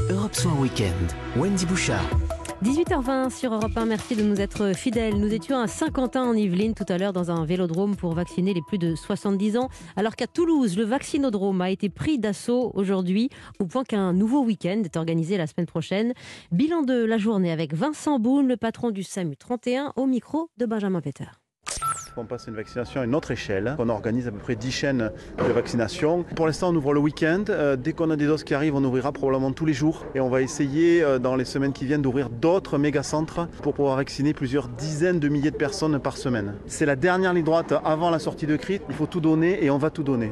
Europe Soir Weekend, Wendy Bouchard. 18h20 sur Europe 1, merci de nous être fidèles. Nous étions à Saint-Quentin en Yvelines tout à l'heure dans un vélodrome pour vacciner les plus de 70 ans. Alors qu'à Toulouse, le vaccinodrome a été pris d'assaut aujourd'hui au point qu'un nouveau week-end est organisé la semaine prochaine. Bilan de la journée avec Vincent Boune, le patron du SAMU 31, au micro de Benjamin Peter. On passe une vaccination à une autre échelle. On organise à peu près 10 chaînes de vaccination. Pour l'instant, on ouvre le week-end. Dès qu'on a des doses qui arrivent, on ouvrira probablement tous les jours. Et on va essayer, dans les semaines qui viennent, d'ouvrir d'autres méga-centres pour pouvoir vacciner plusieurs dizaines de milliers de personnes par semaine. C'est la dernière ligne droite avant la sortie de crise. Il faut tout donner et on va tout donner.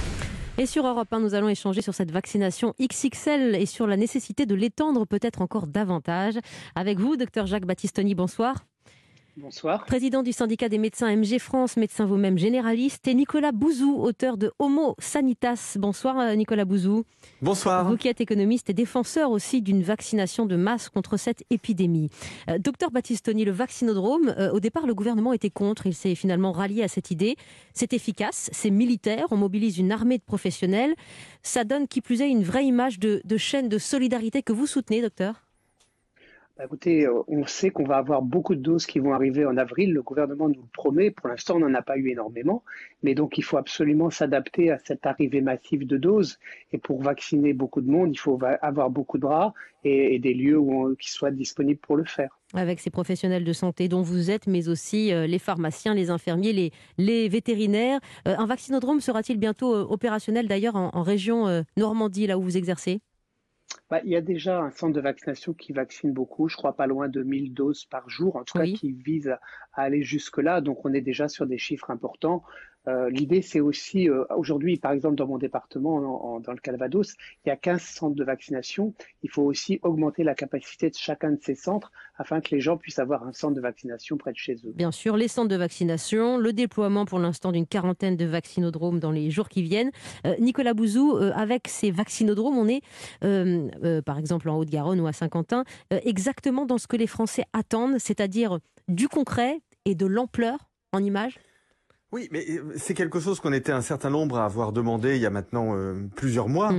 Et sur Europe 1, nous allons échanger sur cette vaccination XXL et sur la nécessité de l'étendre peut-être encore davantage. Avec vous, docteur Jacques Battistoni, bonsoir. Bonsoir. Président du syndicat des médecins MG France, médecin vous-même généraliste, et Nicolas Bouzou, auteur de Homo Sanitas. Bonsoir Nicolas Bouzou. Bonsoir. Vous qui êtes économiste et défenseur aussi d'une vaccination de masse contre cette épidémie. Docteur Battistoni, le vaccinodrome, au départ le gouvernement était contre, il s'est finalement rallié à cette idée. C'est efficace, c'est militaire, on mobilise une armée de professionnels. Ça donne qui plus est une vraie image de chaîne de solidarité que vous soutenez, docteur. Écoutez, on sait qu'on va avoir beaucoup de doses qui vont arriver en avril. Le gouvernement nous le promet. Pour l'instant, on n'en a pas eu énormément. Mais donc, il faut absolument s'adapter à cette arrivée massive de doses. Et pour vacciner beaucoup de monde, il faut avoir beaucoup de bras et des lieux qui soient disponibles pour le faire. Avec ces professionnels de santé dont vous êtes, mais aussi les pharmaciens, les infirmiers, les vétérinaires. Un vaccinodrome sera-t-il bientôt opérationnel d'ailleurs en région Normandie, là où vous exercez ? Il y a déjà un centre de vaccination qui vaccine beaucoup, je crois pas loin de 1000 doses par jour, en tout cas qui vise à aller jusque-là, donc on est déjà sur des chiffres importants. L'idée, c'est aussi, aujourd'hui, par exemple, dans mon département, dans le Calvados, il y a 15 centres de vaccination. Il faut aussi augmenter la capacité de chacun de ces centres afin que les gens puissent avoir un centre de vaccination près de chez eux. Bien sûr, les centres de vaccination, le déploiement pour l'instant d'une quarantaine de vaccinodromes dans les jours qui viennent. Nicolas Bouzou, avec ces vaccinodromes, on est, par exemple, en Haute-Garonne ou à Saint-Quentin, exactement dans ce que les Français attendent, c'est-à-dire du concret et de l'ampleur en images. Oui, mais c'est quelque chose qu'on était un certain nombre à avoir demandé il y a maintenant plusieurs mois.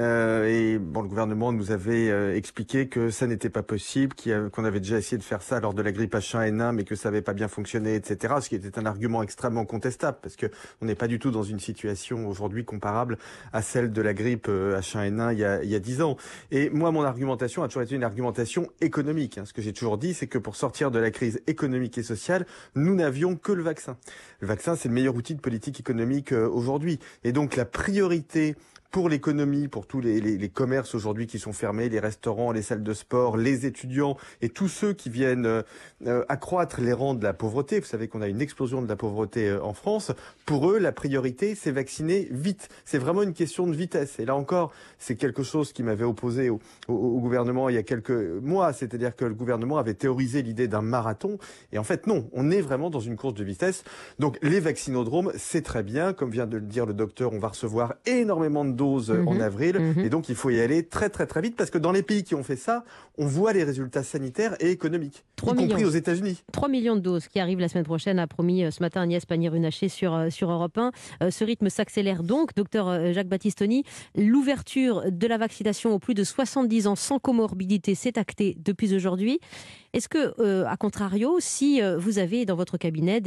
Et bon, le gouvernement nous avait expliqué que ça n'était pas possible, qu'on avait déjà essayé de faire ça lors de la grippe H1N1, mais que ça n'avait pas bien fonctionné, etc. Ce qui était un argument extrêmement contestable, parce que on n'est pas du tout dans une situation aujourd'hui comparable à celle de la grippe H1N1 il y a 10 ans. Et moi, mon argumentation a toujours été une argumentation économique. Ce que j'ai toujours dit, c'est que pour sortir de la crise économique et sociale, nous n'avions que le vaccin. Le vaccin, c'est le meilleur outil de politique économique aujourd'hui. Et donc la priorité pour l'économie, pour tous les commerces aujourd'hui qui sont fermés, les restaurants, les salles de sport, les étudiants et tous ceux qui viennent accroître les rangs de la pauvreté. Vous savez qu'on a une explosion de la pauvreté en France. Pour eux, la priorité, c'est vacciner vite. C'est vraiment une question de vitesse. Et là encore, c'est quelque chose qui m'avait opposé au gouvernement il y a quelques mois. C'est-à-dire que le gouvernement avait théorisé l'idée d'un marathon. Et en fait, non, on est vraiment dans une course de vitesse. Donc les vaccinodromes, c'est très bien. Comme vient de le dire le docteur, on va recevoir énormément de doses en avril. Et donc, il faut y aller très, très, très vite parce que dans les pays qui ont fait ça, on voit les résultats sanitaires et économiques, y compris aux États-Unis. 3 millions de doses qui arrivent la semaine prochaine, a promis ce matin Agnès Pannier-Runacher sur Europe 1. Ce rythme s'accélère donc. Docteur Jacques Battistoni, l'ouverture de la vaccination aux plus de 70 ans sans comorbidité s'est actée depuis aujourd'hui. Est-ce que, à contrario, si vous avez dans votre cabinet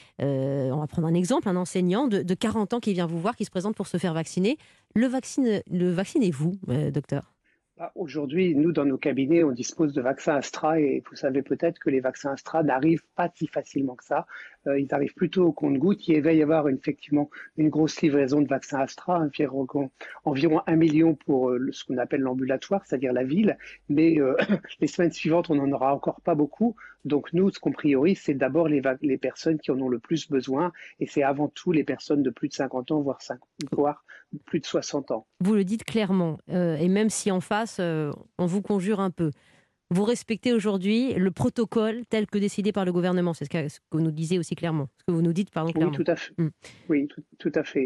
on va prendre un exemple, un enseignant de 40 ans qui vient vous voir, qui se présente pour se faire vacciner, le vaccinez-vous, docteur ? Aujourd'hui, nous, dans nos cabinets, on dispose de vaccins Astra et vous savez peut-être que les vaccins Astra n'arrivent pas si facilement que ça. Ils arrivent plutôt au compte-gouttes. Il va y avoir effectivement une grosse livraison de vaccins Astra, environ 1 million pour ce qu'on appelle l'ambulatoire, c'est-à-dire la ville. Mais les semaines suivantes, on n'en aura encore pas beaucoup. Donc nous, ce qu'on priorise, c'est d'abord les personnes qui en ont le plus besoin. Et c'est avant tout les personnes de plus de 50 ans, voire plus de 60 ans. Vous le dites clairement. Et même si en face, on vous conjure un peu. Vous respectez aujourd'hui le protocole tel que décidé par le gouvernement. C'est ce que vous nous disiez aussi clairement. Ce que vous nous dites, pardon, clairement. Oui, tout à fait. Oui, tout à fait.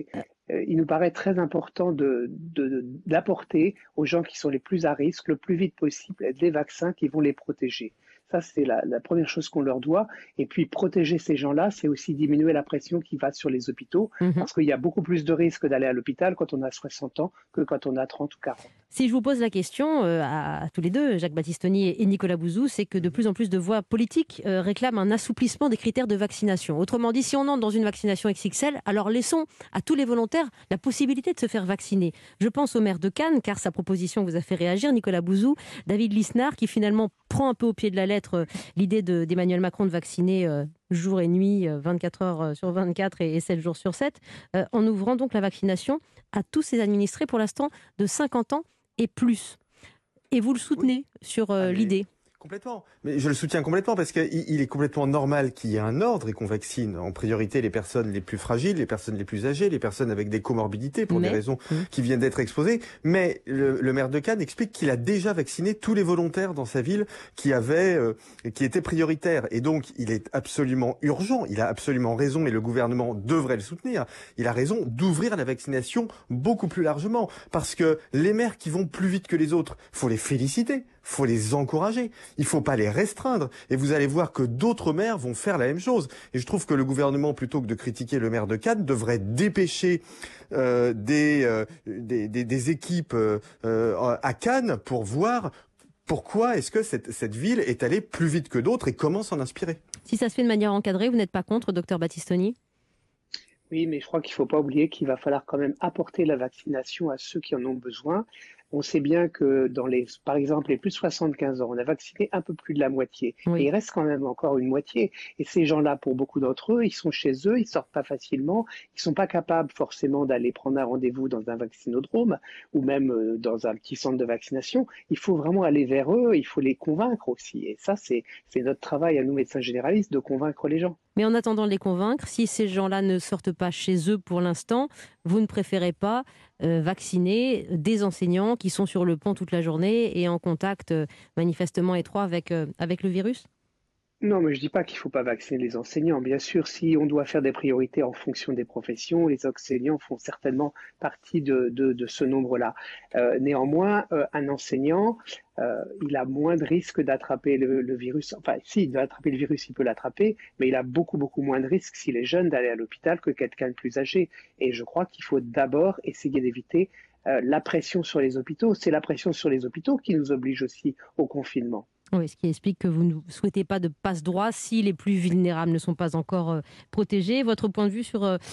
il nous paraît très important d'apporter aux gens qui sont les plus à risque le plus vite possible des vaccins qui vont les protéger. Ça, c'est la première chose qu'on leur doit. Et puis, protéger ces gens-là, c'est aussi diminuer la pression qui va sur les hôpitaux, parce qu'il y a beaucoup plus de risques d'aller à l'hôpital quand on a 60 ans que quand on a 30 ou 40. Si je vous pose la question à tous les deux, Jacques Battistoni et Nicolas Bouzou, c'est que de plus en plus de voix politiques réclament un assouplissement des critères de vaccination. Autrement dit, si on entre dans une vaccination XXL, alors laissons à tous les volontaires la possibilité de se faire vacciner. Je pense au maire de Cannes, car sa proposition vous a fait réagir, Nicolas Bouzou, David Lisnard, qui finalement prend un peu au pied de la lettre l'idée d'Emmanuel Macron de vacciner jour et nuit, 24 heures sur 24 et 7 jours sur 7, en ouvrant donc la vaccination à tous ses administrés pour l'instant de 50 ans et plus. Et vous le soutenez sur l'idée? Complètement. Mais je le soutiens complètement parce qu'il est complètement normal qu'il y ait un ordre et qu'on vaccine en priorité les personnes les plus fragiles, les personnes les plus âgées, les personnes avec des comorbidités pour des raisons qui viennent d'être exposées. Mais le maire de Cannes explique qu'il a déjà vacciné tous les volontaires dans sa ville qui étaient prioritaires. Et donc, il est absolument urgent, il a absolument raison et le gouvernement devrait le soutenir. Il a raison d'ouvrir la vaccination beaucoup plus largement parce que les maires qui vont plus vite que les autres, faut les féliciter. Faut les encourager, il faut pas les restreindre et vous allez voir que d'autres maires vont faire la même chose. Et je trouve que le gouvernement, plutôt que de critiquer le maire de Cannes, devrait dépêcher des équipes à Cannes pour voir pourquoi est-ce que cette ville est allée plus vite que d'autres et comment s'en inspirer. Si ça se fait de manière encadrée, vous n'êtes pas contre, docteur Battistoni? Oui, mais je crois qu'il ne faut pas oublier qu'il va falloir quand même apporter la vaccination à ceux qui en ont besoin. On sait bien que par exemple, les plus de 75 ans, on a vacciné un peu plus de la moitié. Oui. Et il reste quand même encore une moitié. Et ces gens-là, pour beaucoup d'entre eux, ils sont chez eux, ils sortent pas facilement, ils sont pas capables forcément d'aller prendre un rendez-vous dans un vaccinodrome ou même dans un petit centre de vaccination. Il faut vraiment aller vers eux, il faut les convaincre aussi. Et ça, c'est notre travail à nous, médecins généralistes, de convaincre les gens. Mais en attendant de les convaincre, si ces gens-là ne sortent pas chez eux pour l'instant, vous ne préférez pas vacciner des enseignants qui sont sur le pont toute la journée et en contact manifestement étroit avec le virus? Non, mais je dis pas qu'il faut pas vacciner les enseignants. Bien sûr, si on doit faire des priorités en fonction des professions, les enseignants font certainement partie de ce nombre-là. Néanmoins, un enseignant, il a moins de risques d'attraper le virus. Enfin, si, il doit attraper le virus, il peut l'attraper, mais il a beaucoup, beaucoup moins de risques s'il est jeune d'aller à l'hôpital que quelqu'un de plus âgé. Et je crois qu'il faut d'abord essayer d'éviter la pression sur les hôpitaux. C'est la pression sur les hôpitaux qui nous oblige aussi au confinement. Oui, ce qui explique que vous ne souhaitez pas de passe-droit si les plus vulnérables ne sont pas encore protégés. Votre point de vue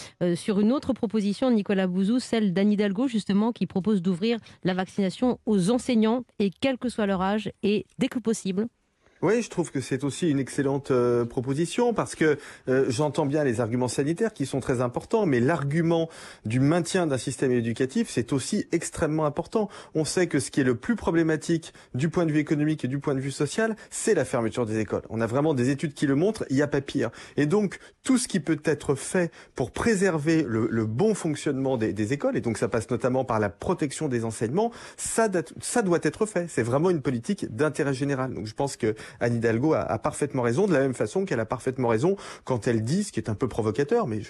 sur une autre proposition, Nicolas Bouzou, celle d'Anne Hidalgo, justement, qui propose d'ouvrir la vaccination aux enseignants, et quel que soit leur âge, et dès que possible. Oui, je trouve que c'est aussi une excellente proposition parce que j'entends bien les arguments sanitaires qui sont très importants, mais l'argument du maintien d'un système éducatif, c'est aussi extrêmement important. On sait que ce qui est le plus problématique du point de vue économique et du point de vue social, c'est la fermeture des écoles. On a vraiment des études qui le montrent, il n'y a pas pire. Et donc, tout ce qui peut être fait pour préserver le bon fonctionnement des écoles, et donc ça passe notamment par la protection des enseignements, ça doit être fait. C'est vraiment une politique d'intérêt général. Donc je pense que Anne Hidalgo a parfaitement raison, de la même façon qu'elle a parfaitement raison quand elle dit, ce qui est un peu provocateur, mais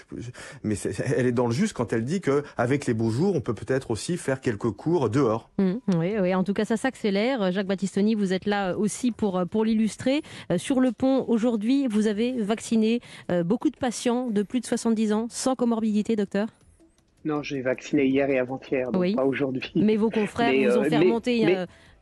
elle est dans le juste quand elle dit qu'avec les beaux jours, on peut peut-être aussi faire quelques cours dehors. Oui, en tout cas, ça s'accélère. Jacques Battistoni, vous êtes là aussi pour l'illustrer. Sur le pont, aujourd'hui, vous avez vacciné beaucoup de patients de plus de 70 ans, sans comorbidité, docteur? Non, j'ai vacciné hier et avant-hier, donc pas aujourd'hui. Mais vos confrères vous ont fait remonter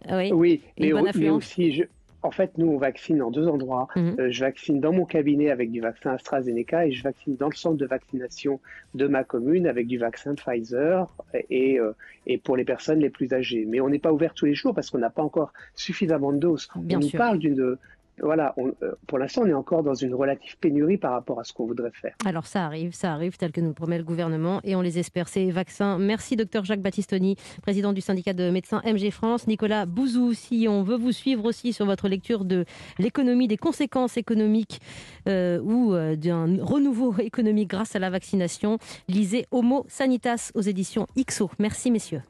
une bonne affluence. Aussi, en fait, nous, on vaccine en 2 endroits. Je vaccine dans mon cabinet avec du vaccin AstraZeneca et je vaccine dans le centre de vaccination de ma commune avec du vaccin Pfizer et pour les personnes les plus âgées. Mais on n'est pas ouvert tous les jours parce qu'on n'a pas encore suffisamment de doses. Bien on sûr. nous parle Voilà, pour l'instant, on est encore dans une relative pénurie par rapport à ce qu'on voudrait faire. Alors ça arrive tel que nous le promet le gouvernement et on les espère, ces vaccins. Merci docteur Jacques Battistoni, président du syndicat de médecins MG France. Nicolas Bouzou, si on veut vous suivre aussi sur votre lecture de l'économie, des conséquences économiques ou d'un renouveau économique grâce à la vaccination, lisez Homo Sanitas aux éditions IXO. Merci messieurs.